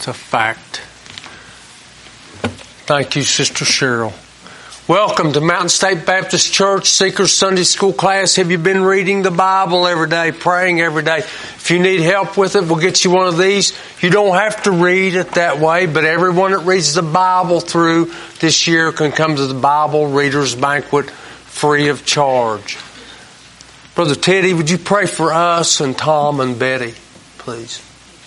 It's a fact. Thank you, Sister Cheryl. Welcome to Mountain State Baptist Church Seekers Sunday School class. Have you been reading the Bible every day, praying every day? If you need help with it, we'll get you one of these. You don't have to read it that way, but everyone that reads the Bible through this year can come to the Bible Readers Banquet free of charge. Brother Teddy, would you pray for us and Tom and Betty, please?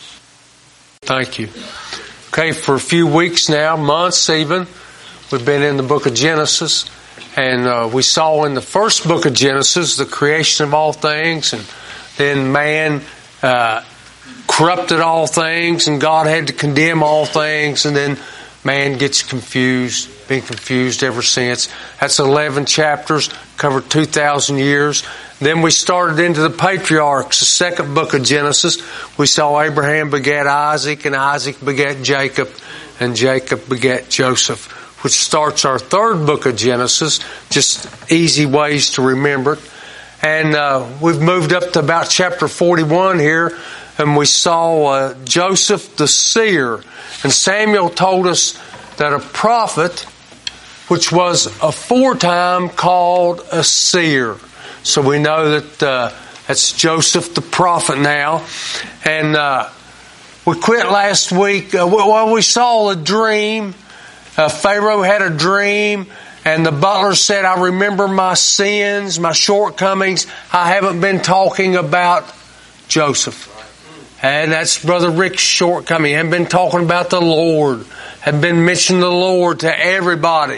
Thank you. Okay, for a few weeks now, months even, we've been in the book of Genesis, and we saw in the first book of Genesis the creation of all things, and then man corrupted all things, and God had to condemn all things, and then man gets confused, been confused ever since. That's 11 chapters, covered 2,000 years. Then we started into the patriarchs, the second book of Genesis. We saw Abraham begat Isaac, and Isaac begat Jacob, and Jacob begat Joseph, which starts our third book of Genesis, just easy ways to remember it. And we've moved up to about chapter 41 here, and we saw Joseph the seer. And Samuel told us that a prophet, which was aforetime called a seer. So we know that that's Joseph the prophet now. And we quit last week. We saw a dream. Pharaoh had a dream, and the butler said, I remember my sins, my shortcomings. I haven't been talking about Joseph. And that's Brother Rick's shortcoming. He hadn't been talking about the Lord. Hadn't been mentioning the Lord to everybody.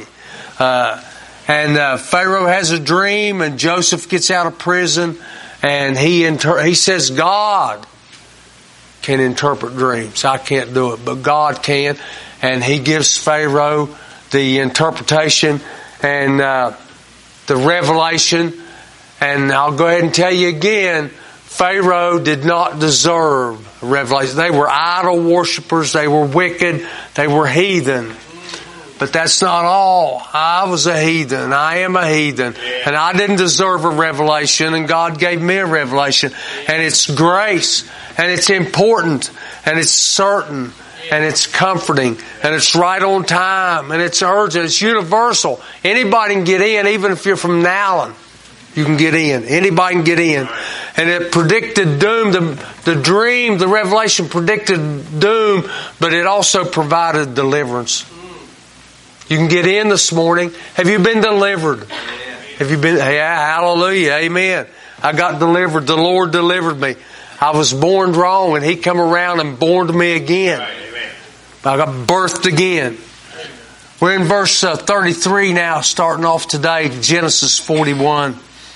And Pharaoh has a dream, and Joseph gets out of prison, and he says God can interpret dreams. I can't do it, but God can. And he gives Pharaoh the interpretation and the revelation. And I'll go ahead and tell you again, Pharaoh did not deserve revelation. They were idol worshippers. They were wicked. They were heathen. But that's not all. I was a heathen. I am a heathen. And I didn't deserve a revelation, and God gave me a revelation. And it's grace, and it's important, and it's certain, and it's comforting, and it's right on time, and it's urgent, it's universal. Anybody can get in, even if you're from Nowlin. You can get in. Anybody can get in. And it predicted doom. The dream, the revelation predicted doom, but it also provided deliverance. You can get in this morning. Have you been delivered? Have you been? Yeah, hallelujah, amen. I got delivered. The Lord delivered me. I was born wrong, and He come around and born me again. I got birthed again. We're in verse 33 now, starting off today, Genesis 41,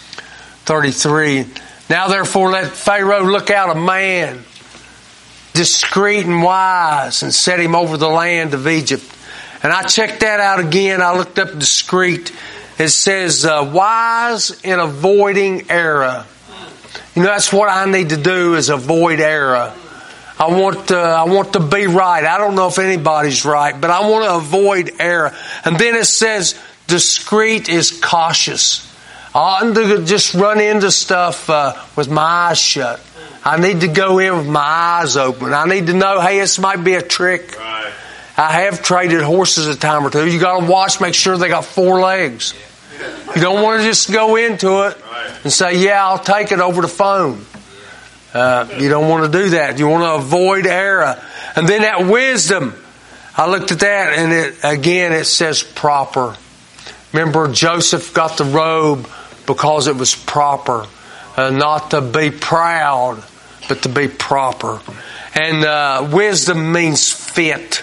33. Now therefore let Pharaoh look out a man, discreet and wise, and set him over the land of Egypt. And I checked that out again. I looked up discreet. It says wise in avoiding error. You know, that's what I need to do, is avoid error. I want to be right. I don't know if anybody's right, but I want to avoid error. And then it says discreet is cautious. I oughtn't to just run into stuff with my eyes shut. I need to go in with my eyes open. I need to know, hey, this might be a trick. Right. I have traded horses a time or two. You got to watch, make sure they got 4 legs. You don't want to just go into it and say, yeah, I'll take it over the phone. You don't want to do that. You want to avoid error. And then that wisdom, I looked at that, and it says proper. Remember, Joseph got the robe because it was proper. Not to be proud, but to be proper. And wisdom means fit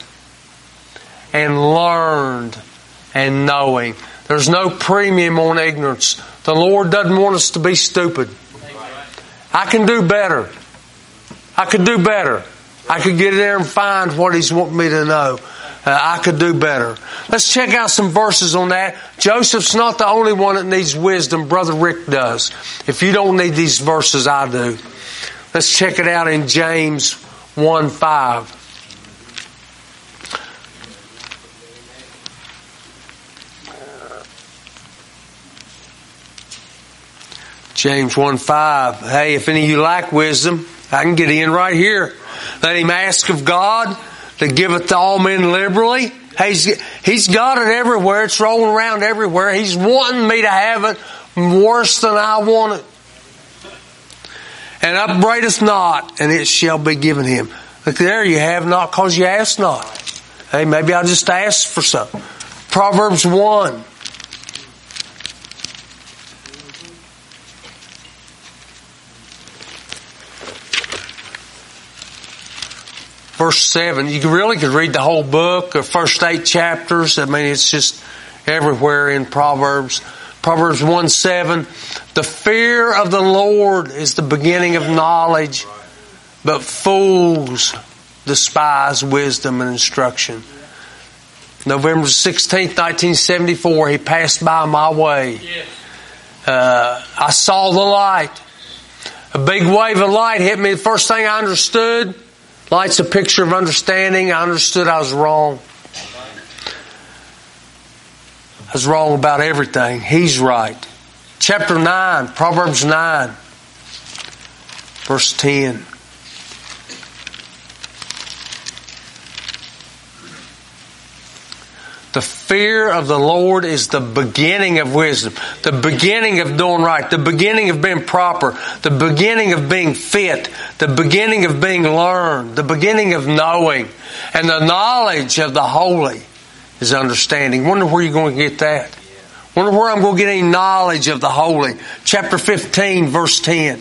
and learned and knowing. There's no premium on ignorance. The Lord doesn't want us to be stupid. I can do better. I could do better. I could get in there and find what He's wanting me to know. I could do better. Let's check out some verses on that. Joseph's not the only one that needs wisdom. Brother Rick does. If you don't need these verses, I do. Let's check it out in James 1:5. James 1:5. Hey, if any of you lack wisdom, I can get in right here. Let him ask of God, that giveth to all men liberally. He's got it everywhere. It's rolling around everywhere. He's wanting me to have it worse than I want it. And upbraideth not, and it shall be given him. Look there, you have not because you ask not. Hey, maybe I'll just ask for something. Proverbs 1. Verse 7. You really could read the whole book, the first 8 chapters. I mean, it's just everywhere in Proverbs. Proverbs 1:7. The fear of the Lord is the beginning of knowledge, but fools despise wisdom and instruction. November 16th, 1974, he passed by my way. I saw the light. A big wave of light hit me. The first thing I understood, light's a picture of understanding. I understood I was wrong. I was wrong about everything. He's right. Chapter 9, Proverbs 9, verse 10. The fear of the Lord is the beginning of wisdom, the beginning of doing right, the beginning of being proper, the beginning of being fit, the beginning of being learned, the beginning of knowing. And the knowledge of the holy is understanding. Wonder where you're going to get that. Wonder where I'm going to get any knowledge of the holy. Chapter 15, verse 10.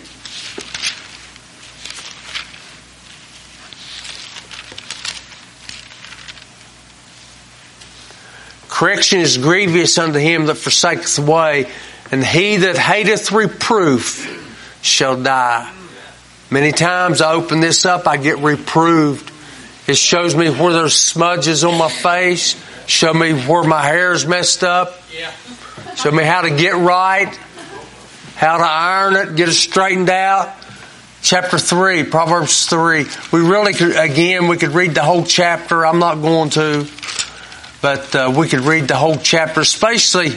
Correction is grievous unto him that forsaketh the way, and he that hateth reproof shall die. Many times I open this up, I get reproved. It shows me where there's smudges on my face, show me where my hair is messed up, show me how to get right, how to iron it, get it straightened out. Chapter 3, Proverbs 3. We really could, again, we could read the whole chapter. I'm not going to. But we could read the whole chapter, especially,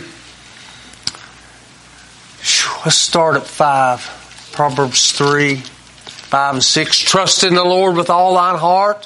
let's start at 5. Proverbs 3, 5 and 6. Trust in the Lord with all thine heart,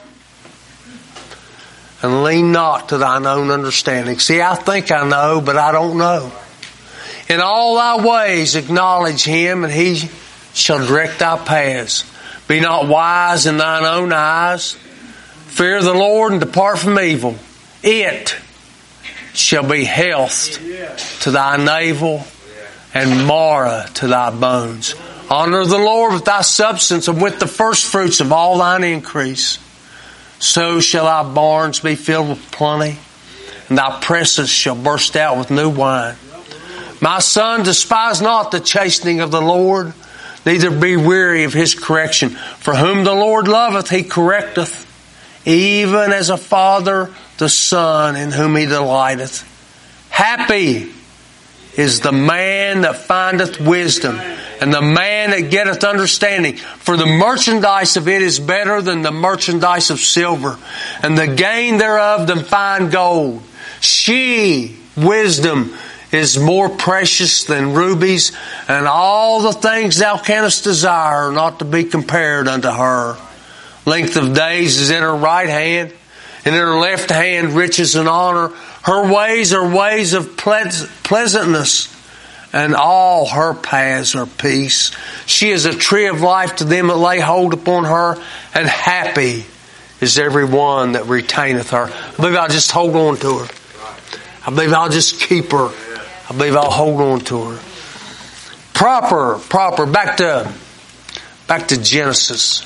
and lean not to thine own understanding. See, I think I know, but I don't know. In all thy ways acknowledge him, and he shall direct thy paths. Be not wise in thine own eyes. Fear the Lord and depart from evil. It shall be health to thy navel and marrow to thy bones. Honor the Lord with thy substance and with the first fruits of all thine increase. So shall thy barns be filled with plenty, and thy presses shall burst out with new wine. My son, despise not the chastening of the Lord, neither be weary of his correction. For whom the Lord loveth, he correcteth, even as a father the son in whom he delighteth. Happy is the man that findeth wisdom, and the man that getteth understanding. For the merchandise of it is better than the merchandise of silver, and the gain thereof than fine gold. She, wisdom, is more precious than rubies, and all the things thou canst desire are not to be compared unto her. Length of days is in her right hand, and in her left hand riches and honor. Her ways are ways of pleasantness, and all her paths are peace. She is a tree of life to them that lay hold upon her, and happy is every one that retaineth her. I believe I'll just hold on to her. I believe I'll just keep her. I believe I'll hold on to her. Proper. Back to Genesis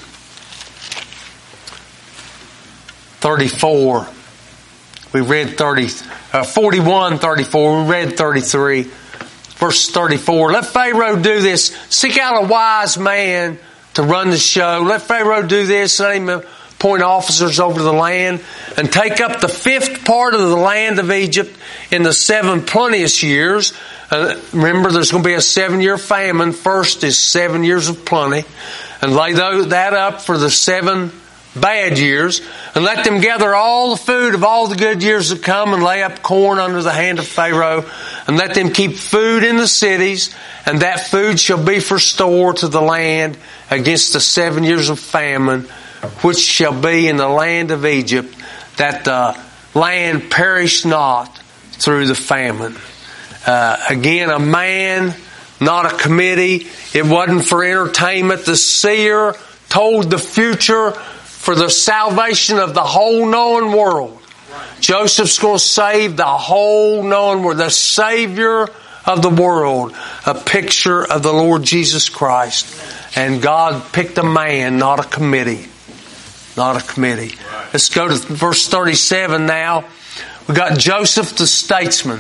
34. We read 41, 34. We read 33. Verse 34. Let Pharaoh do this. Seek out a wise man to run the show. Let Pharaoh do this. Let him appoint officers over the land, and take up the 5th part of the land of Egypt in the 7 plenteous years. Remember, there's going to be a 7-year famine. First is 7 years of plenty. And lay that up for the 7 bad years, and let them gather all the food of all the good years that come, and lay up corn under the hand of Pharaoh, and let them keep food in the cities, and that food shall be for store to the land against the 7 years of famine, which shall be in the land of Egypt, that the land perish not through the famine. Again, a man, not a committee. It wasn't for entertainment. The seer told the future for the salvation of the whole known world. Joseph's going to save the whole known world. The Savior of the world. A picture of the Lord Jesus Christ. And God picked a man, not a committee. Not a committee. Let's go to verse 37 now. We got Joseph the statesman.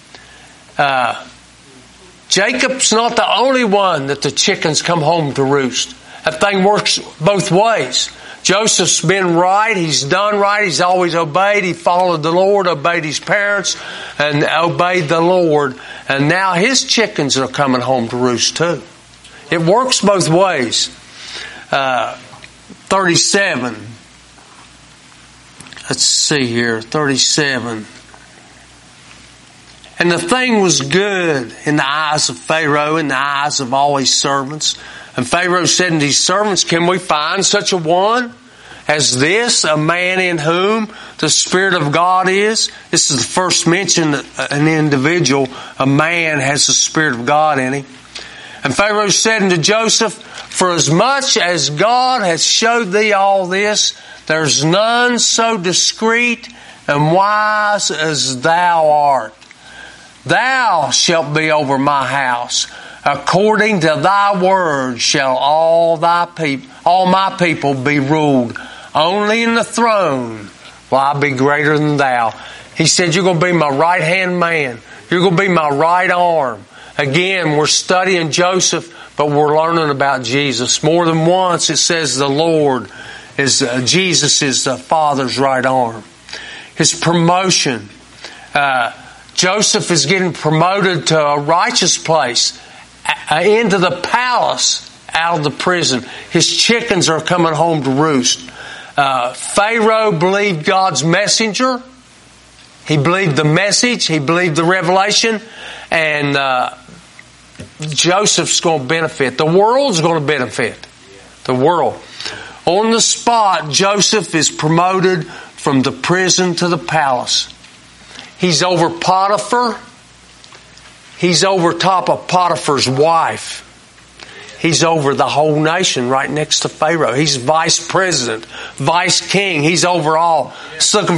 Jacob's not the only one that the chickens come home to roost. That thing works both ways. Joseph's been right. He's done right. He's always obeyed. He followed the Lord, obeyed his parents, and obeyed the Lord. And now his chickens are coming home to roost too. It works both ways. 37. Let's see here. 37. And the thing was good in the eyes of Pharaoh, in the eyes of all his servants. And Pharaoh said unto his servants, can we find such a one as this, a man in whom the Spirit of God is? This is the first mention that an individual, a man, has the Spirit of God in him. And Pharaoh said unto Joseph, for as much as God hath showed thee all this, there's none so discreet and wise as thou art. Thou shalt be over my house. According to thy word shall all my people be ruled. Only in the throne will I be greater than thou. He said, you're going to be my right hand man. You're going to be my right arm. Again, we're studying Joseph, but we're learning about Jesus. More than once it says the Lord is, Jesus is the Father's right arm. His promotion. Joseph is getting promoted to a righteous place, into the palace, out of the prison. His chickens are coming home to roost. Pharaoh believed God's messenger. He believed the message. He believed the revelation. And Joseph's going to benefit. The world's going to benefit. The world. On the spot, Joseph is promoted from the prison to the palace. He's over Potiphar. He's over top of Potiphar's wife. He's over the whole nation right next to Pharaoh. He's vice president, vice king. He's over all. Let's look at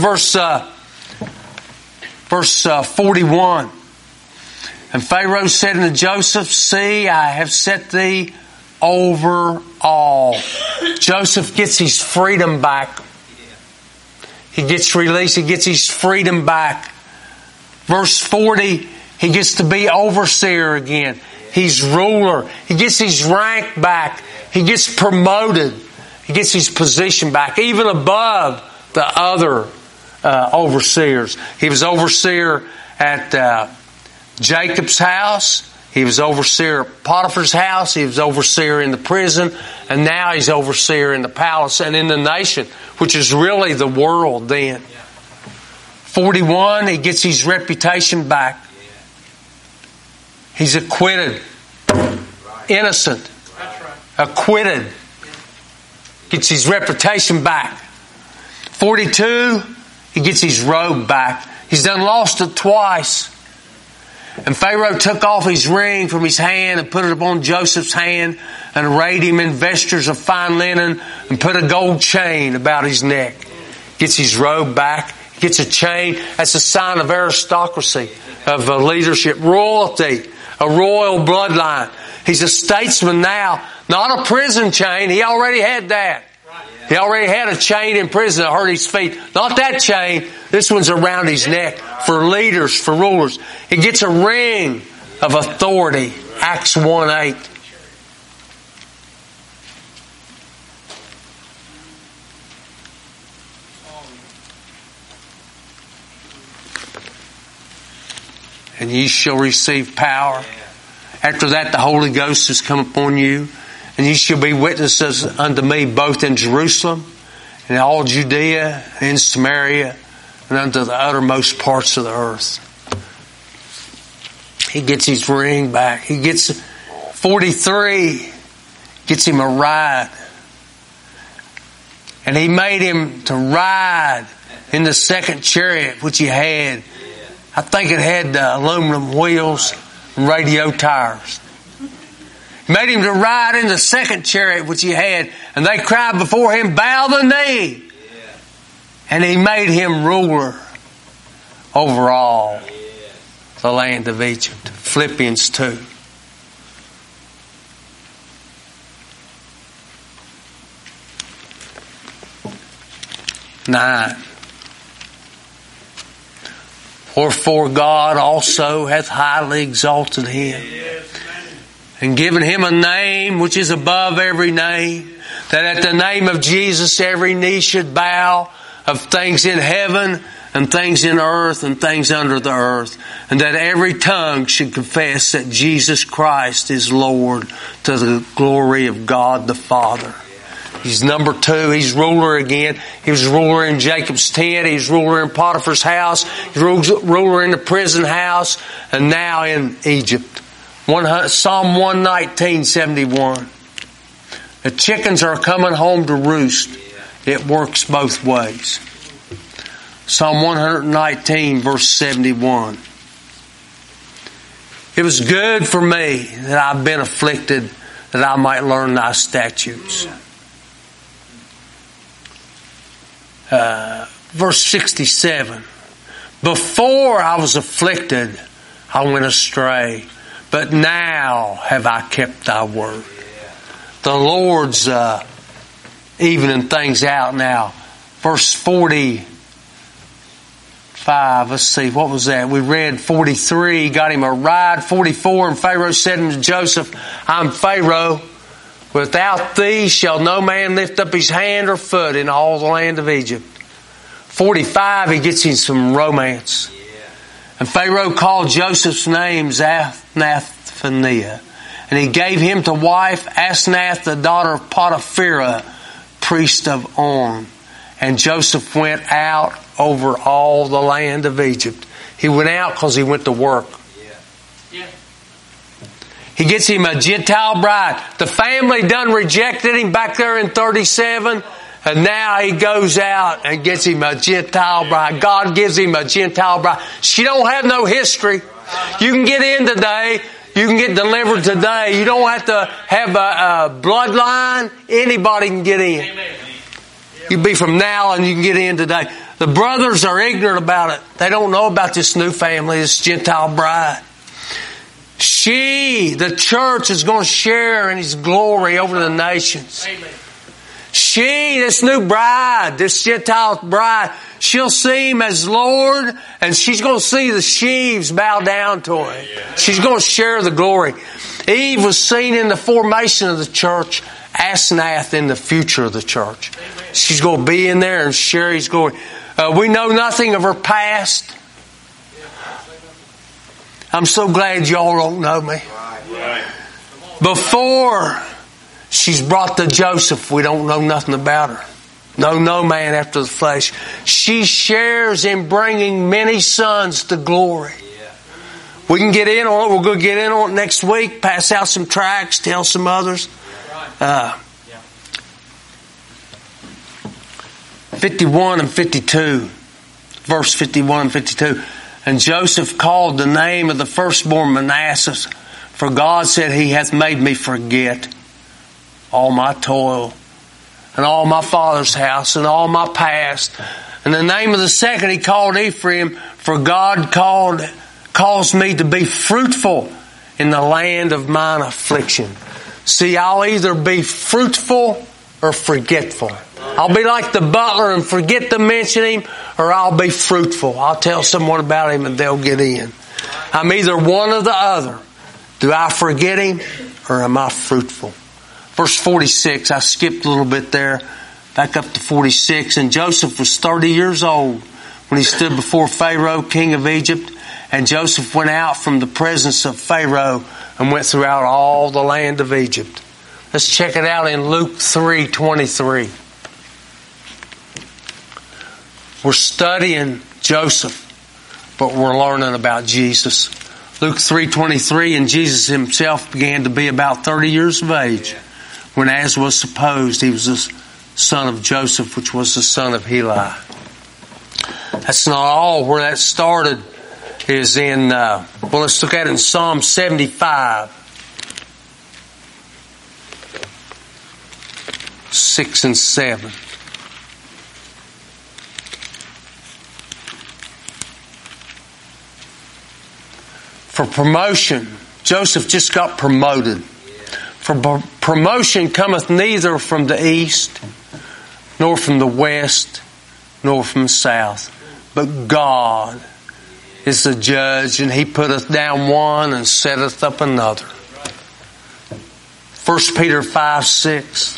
verse 41. And Pharaoh said unto Joseph, see, I have set thee over all. Joseph gets his freedom back. He gets released. He gets his freedom back. Verse 40, he gets to be overseer again. He's ruler. He gets his rank back. He gets promoted. He gets his position back, even above the other overseers. He was overseer at Jacob's house. He was overseer at Potiphar's house. He was overseer in the prison. And now he's overseer in the palace and in the nation, which is really the world then. 41, he gets his reputation back. He's acquitted. Innocent. Acquitted. Gets his reputation back. 42, he gets his robe back. He's done lost it twice. And Pharaoh took off his ring from his hand and put it upon Joseph's hand and arrayed him in vestures of fine linen and put a gold chain about his neck. Gets his robe back. Gets a chain. That's a sign of aristocracy, of leadership, royalty, a royal bloodline. He's a statesman now, not a prison chain. He already had that. He already had a chain in prison that hurt his feet. Not that chain. This one's around his neck for leaders, for rulers. He gets a ring of authority. Acts 1:8. And ye shall receive power. After that, the Holy Ghost has come upon you. And ye shall be witnesses unto me both in Jerusalem and in all Judea and Samaria and unto the uttermost parts of the earth. He gets his ring back. He gets 43. Gets him a ride. And he made him to ride in the second chariot which he had. I think it had aluminum wheels and radio tires. He made him to ride in the second chariot which he had. And they cried before him, bow the knee. And he made him ruler over all the land of Egypt. Philippians 2. Nine. Wherefore God also hath highly exalted him, and given him a name which is above every name, that at the name of Jesus every knee should bow, of things in heaven and things in earth and things under the earth, and that every tongue should confess that Jesus Christ is Lord, to the glory of God the Father. He's number 2. He's ruler again. He was ruler in Jacob's tent. He's ruler in Potiphar's house. He's ruler in the prison house. And now in Egypt. Psalm 119:71. The chickens are coming home to roost. It works both ways. Psalm 119 verse 71. It was good for me that I've been afflicted, that I might learn thy statutes. Verse 67. Before I was afflicted, I went astray, but now have I kept thy word. The Lord's evening things out now. Verse 45. Let's see, what was that? We read 43, got him a ride. 44, and Pharaoh said unto Joseph, I'm Pharaoh. Without thee shall no man lift up his hand or foot in all the land of Egypt. 45, he gets in some romance. And Pharaoh called Joseph's name Zaphnath-Phaneah. And he gave him to wife Asenath, the daughter of Potipharah, priest of On. And Joseph went out over all the land of Egypt. He went out because he went to work. He gets him a Gentile bride. The family done rejected him back there in 37. And now he goes out and gets him a Gentile bride. God gives him a Gentile bride. She don't have no history. You can get in today. You can get delivered today. You don't have to have a bloodline. Anybody can get in. You be from now and you can get in today. The brothers are ignorant about it. They don't know about this new family, this Gentile bride. The church, is going to share in His glory over the nations. Amen. This new bride, this Gentile bride, she'll see Him as Lord, and she's going to see the sheaves bow down to Him. She's going to share the glory. Eve was seen in the formation of the church, Asenath in the future of the church. She's going to be in there and share His glory. We know nothing of her past. I'm so glad y'all don't know me. Before she's brought to Joseph, we don't know nothing about her. No man after the flesh. She shares in bringing many sons to glory. We can get in on it. We're going to get in on it next week. Pass out some tracts. Tell some others. 51 and 52. Verse 51 and 52. And Joseph called the name of the firstborn Manasseh, for God said, He hath made me forget all my toil and all my father's house and all my past. And the name of the second He called Ephraim, for God caused me to be fruitful in the land of mine affliction. See, I'll either be fruitful or forgetful. I'll be like the butler and forget to mention Him, or I'll be fruitful. I'll tell someone about Him and they'll get in. I'm either one or the other. Do I forget Him or am I fruitful? Verse 46, I skipped a little bit there. Back up to 46. And Joseph was 30 years old when he stood before Pharaoh, king of Egypt. And Joseph went out from the presence of Pharaoh and went throughout all the land of Egypt. Let's check it out in Luke 3:23. We're studying Joseph, but we're learning about Jesus. Luke 3:23, and Jesus Himself began to be about 30 years of age, when, as was supposed, He was son of Joseph, which was the son of Heli. That's not all. Where that started is in, let's look at it in Psalm 75. 6 and 7. For promotion, Joseph just got promoted. For promotion cometh neither from the east, nor from the west, nor from the south. But God is the judge, and He putteth down one and setteth up another. 1 Peter 5:6.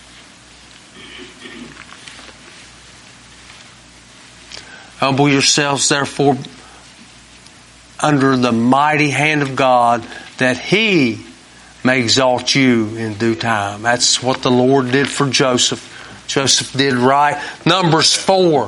Humble yourselves, therefore, under the mighty hand of God, that He may exalt you in due time. That's what the Lord did for Joseph. Joseph did right. Numbers 4.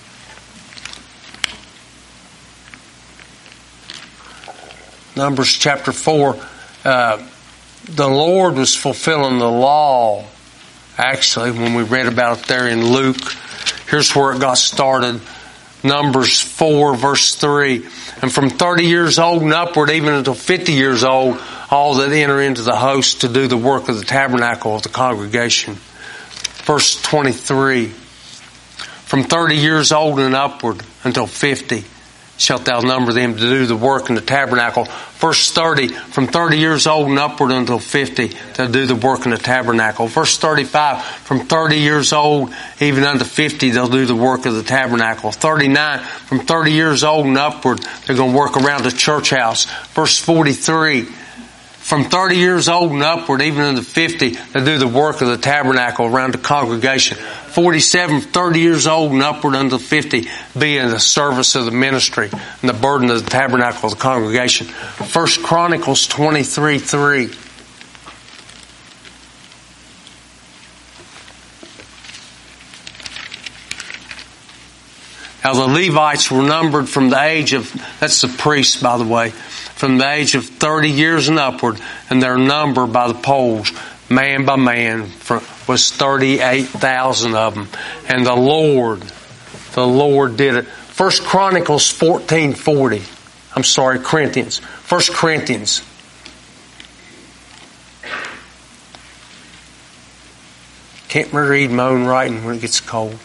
Numbers chapter 4. The Lord was fulfilling the law. Actually, when we read about it there in Luke, here's where it got started. Numbers 4 verse 3. And from 30 years old and upward, even until 50 years old, all that enter into the host to do the work of the tabernacle of the congregation. Verse 23. From 30 years old and upward until 50 shalt thou number them to do the work in the tabernacle. Verse 30. From 30 years old and upward until 50 to do the work in the tabernacle. Verse 35. From 30 years old even unto 50 they'll do the work of the tabernacle. 39. From 30 years old and upward they're going to work around the church house. Verse 43. From 30 years old and upward, even into 50, they do the work of the tabernacle around the congregation. 47, 30 years old and upward until 50, be in the service of the ministry and the burden of the tabernacle of the congregation. 1 Chronicles 23:3. Now the Levites were numbered from the age of, that's the priests by the way, from the age of 30 years and upward, and their number by the polls, man by man, was 38,000 of them. And the Lord did it. 1 Chronicles 14:40. I'm sorry, Corinthians. 1 Corinthians. Can't read my own writing when it gets cold.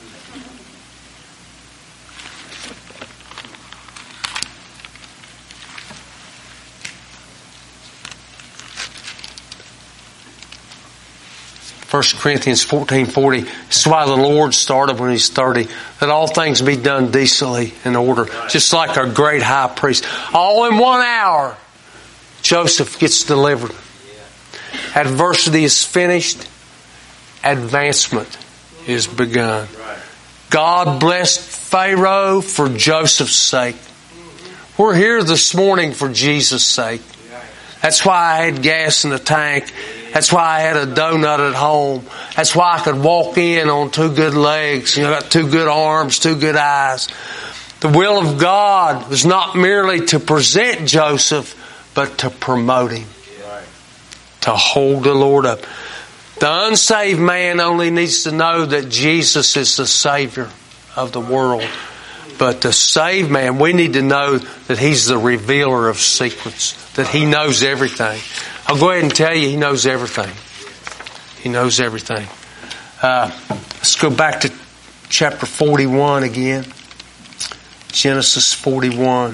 First Corinthians 14:40. This is why the Lord started when He's 30. That all things be done decently in order. Just like our great high priest. All in 1 hour, Joseph gets delivered. Adversity is finished. Advancement is begun. God blessed Pharaoh for Joseph's sake. We're here this morning for Jesus' sake. That's why I had gas in the tank. That's why I had a donut at home. That's why I could walk in on 2 good legs. I got 2 good arms, 2 good eyes. The will of God was not merely to present Joseph, but to promote him. To hold the Lord up. The unsaved man only needs to know that Jesus is the Savior of the world. But the saved man, we need to know that He's the revealer of secrets. That He knows everything. I'll go ahead and tell you, He knows everything. He knows everything. Let's go back to chapter 41 again. Genesis 41.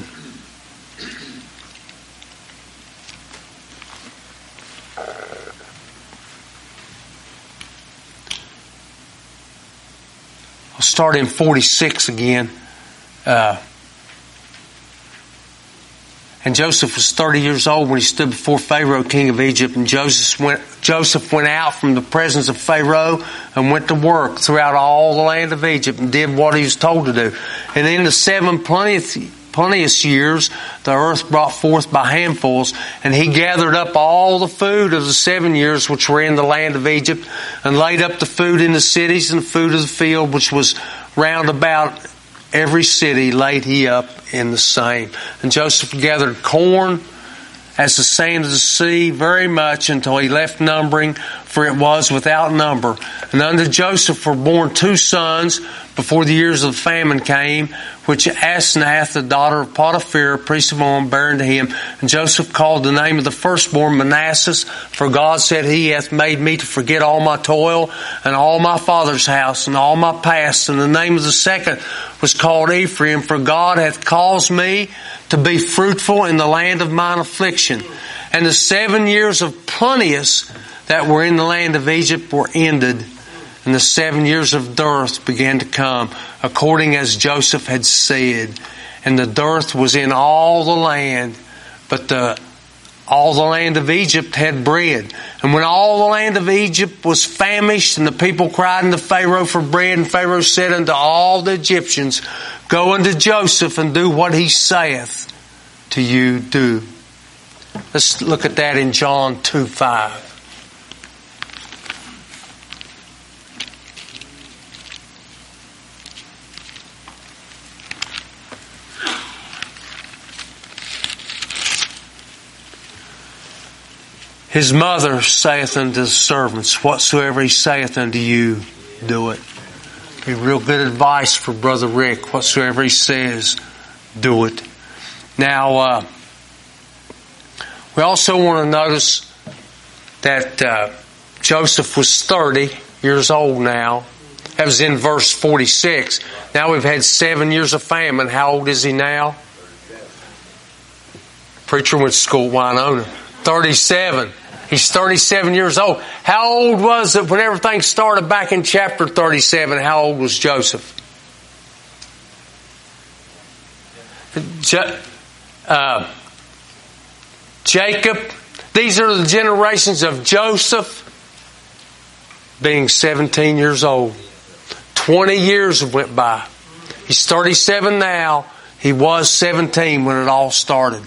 I'll start in 46 again. And Joseph was 30 years old when he stood before Pharaoh, king of Egypt. And Joseph went out from the presence of Pharaoh and went to work throughout all the land of Egypt and did what he was told to do. And in the 7 plenteous years, the earth brought forth by handfuls, and he gathered up all the food of the 7 years which were in the land of Egypt, and laid up the food in the cities, and the food of the field which was round about every city laid he up in the same. And Joseph gathered corn as the sand of the sea, very much, until he left numbering, for it was without number. And unto Joseph were born 2 sons before the years of the famine came, which Asenath, the daughter of Potiphar, priest of On, bare unto him. And Joseph called the name of the firstborn Manasseh, for God said, He hath made me to forget all my toil, and all my father's house, and all my past. And the name of the second was called Ephraim, for God hath caused me to be fruitful in the land of mine affliction. And the 7 years of plenteous that were in the land of Egypt were ended, and the 7 years of dearth began to come, according as Joseph had said. And the dearth was in all the land, but all the land of Egypt had bread. And when all the land of Egypt was famished, and the people cried unto Pharaoh for bread, and Pharaoh said unto all the Egyptians, Go unto Joseph, and do what he saith to you, do. Let's look at that in John 2:5. His mother saith unto the servants, Whatsoever he saith unto you, do it. Be real good advice for Brother Rick. Whatsoever he says, do it. Now, we also want to notice that Joseph was 30 years old now. That was in verse 46. Now we've had 7 years of famine. How old is he now? Preacher went to school at Winona. 37. He's 37 years old. How old was it when everything started back in chapter 37? How old was Joseph? Jacob. These are the generations of Joseph being 17 years old. 20 years went by. He's 37 now. He was 17 when it all started.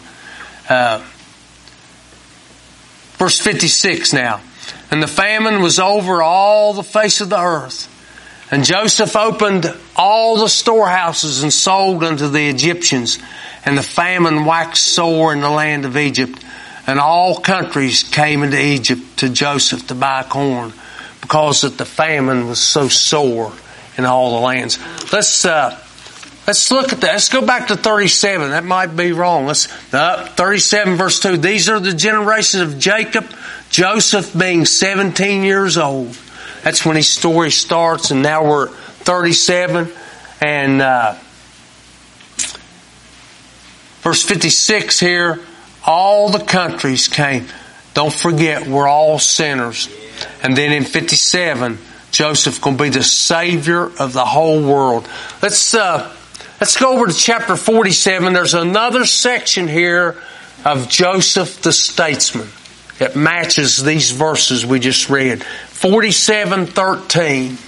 Verse 56 now. And the famine was over all the face of the earth. And Joseph opened all the storehouses and sold unto the Egyptians. And the famine waxed sore in the land of Egypt. And all countries came into Egypt to Joseph to buy corn, because that the famine was so sore in all the lands. Let's look at that. Let's go back to 37. That might be wrong. 37 verse 2. These are the generations of Jacob, Joseph being 17 years old. That's when his story starts, and now we're 37. And verse 56 here, all the countries came. Don't forget, we're all sinners. And then in 57, Joseph going to be the Savior of the whole world. Let's go over to chapter 47. There's another section here of Joseph the statesman. It matches these verses we just read. 47:13.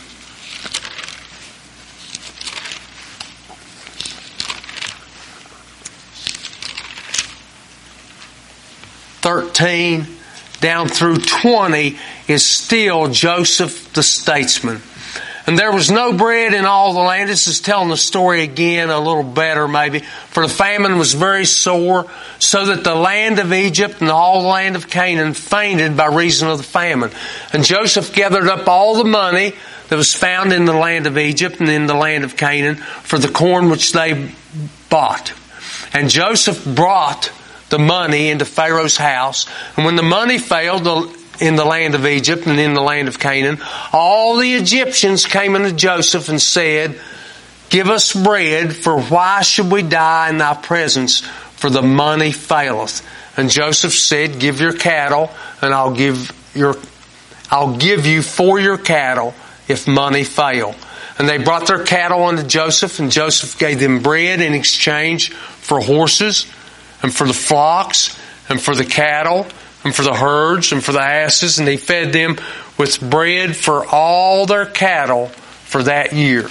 Down through 20 is still Joseph the statesman. And there was no bread in all the land. This is telling the story again a little better maybe. For the famine was very sore, so that the land of Egypt and all the land of Canaan fainted by reason of the famine. And Joseph gathered up all the money that was found in the land of Egypt and in the land of Canaan for the corn which they bought. And Joseph brought the money into Pharaoh's house. And when the money failed in the land of Egypt and in the land of Canaan, all the Egyptians came unto Joseph and said, Give us bread, for why should we die in thy presence? For the money faileth. And Joseph said, Give your cattle, and I'll give you for your cattle if money fail. And they brought their cattle unto Joseph, and Joseph gave them bread in exchange for horses, and for the flocks, and for the cattle, and for the herds, and for the asses, and he fed them with bread for all their cattle for that year.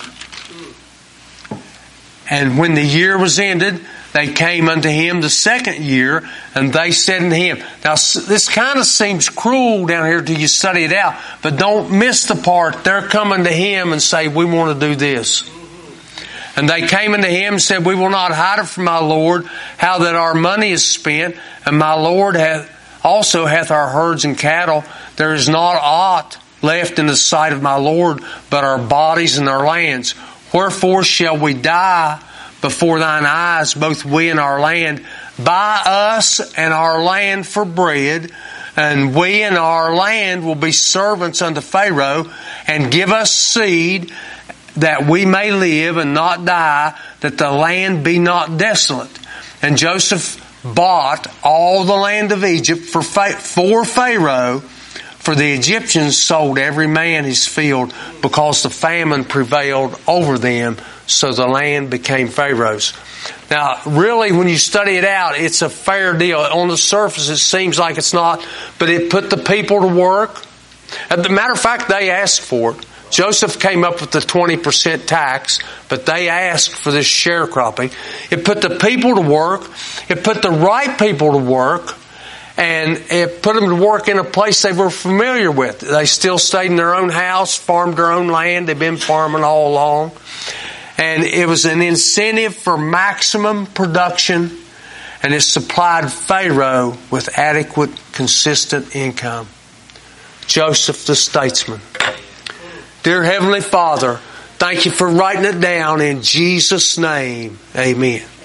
And when the year was ended, they came unto him the second year, and they said unto him. Now, this kind of seems cruel down here till you study it out, but don't miss the part. They're coming to him and say, we want to do this. And they came unto him and said, We will not hide it from my Lord, how that our money is spent, and my Lord also hath our herds and cattle. There is not aught left in the sight of my Lord, but our bodies and our lands. Wherefore shall we die before thine eyes, both we and our land? Buy us and our land for bread, and we and our land will be servants unto Pharaoh, and give us seed, that we may live and not die, that the land be not desolate. And Joseph bought all the land of Egypt for Pharaoh, for the Egyptians sold every man his field, because the famine prevailed over them, so the land became Pharaoh's. Now, really, when you study it out, it's a fair deal. On the surface, it seems like it's not, but it put the people to work. As a matter of fact, they asked for it. Joseph came up with the 20% tax, but they asked for this sharecropping. It put the people to work. It put the right people to work. And it put them to work in a place they were familiar with. They still stayed in their own house, farmed their own land. They've been farming all along. And it was an incentive for maximum production. And it supplied Pharaoh with adequate, consistent income. Joseph the statesman. Dear Heavenly Father, thank you for writing it down in Jesus' name. Amen.